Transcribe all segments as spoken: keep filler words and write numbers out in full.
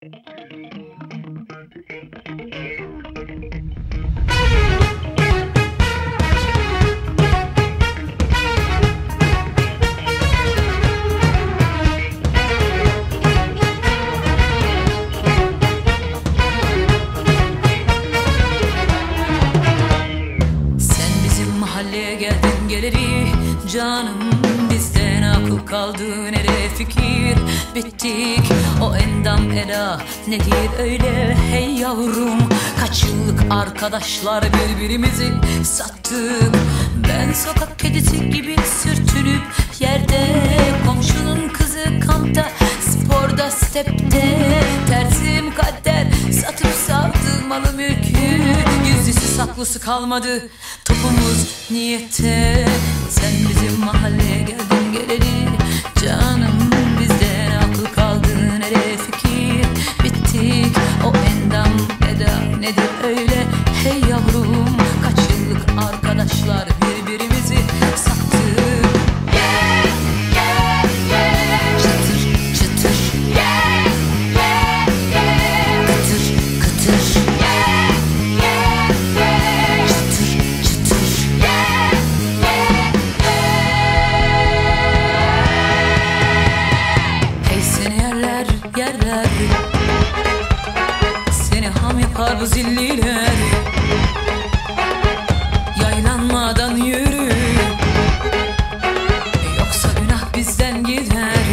Mahalleye geldin geleli canım, bizden akıl kaldı nereye fikir, bittik o endam ela nedir öyle hey yavrum. Kaç yıllık arkadaşlar birbirimizi sattık, ben sokak kedisi gibi sürtünüp yerde, komşunun kızı kampta sporda stepte, tersim kader satıp savdı malı mülkü, gizlisi saklısı kalmadı topumuz niyette. Sen bizim mahalleye geldin geleli canım, bizden akıl kaldı nereye fikir, bittik o endam eda nedir öyle hey yavrum. Kaç yıllık arkadaşlar birbirimizi sattık. Yeah, yeah, yeah. Çıtır çıtır yeah, yeah, yeah. Kıtır kıtır yeah, yeah, yeah. Çıtır çıtır yeah, yeah, yeah. Hey seni yerler yerler, seni ham yapar bu zilliler, yaylanmadan yürü yoksa günah bizden gider.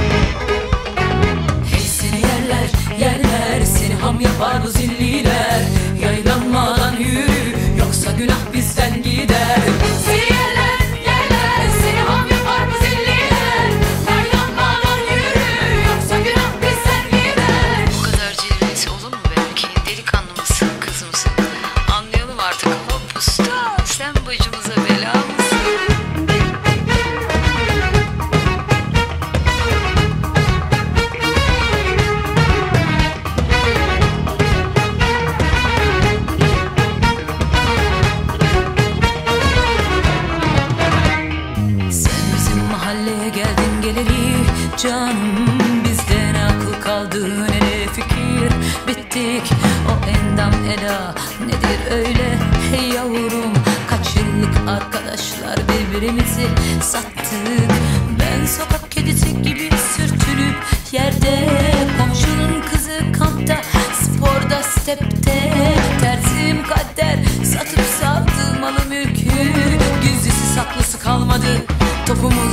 Hey seni yerler yerler, seni ham yapar bu zilliler, yaylanmadan yürü yoksa günah bizden gider. Seni yerler yerler, seni ham yapar bu zilliler, yaylanmadan yürü yoksa günah bizden gider. Bu kadar cilvesi olur mu belki? Delikanlı mısın, kız mısın? Anlayalım artık. Hop usta, sen başımıza bela mısın? Sen bizim mahalleye geldin geleli canım, bizden akıl kaldı nereye fikir, bittik o endam ela nedir öyle hey yavrum. Kaç yıllık arkadaşlar birbirimizi sattık, ben sokak kedisi gibi sürtünüp yerde, komşunun kızı kampta sporda stepte, tersim kader satıp savdı malı mülkü, gizlisi saklısı kalmadı topumuz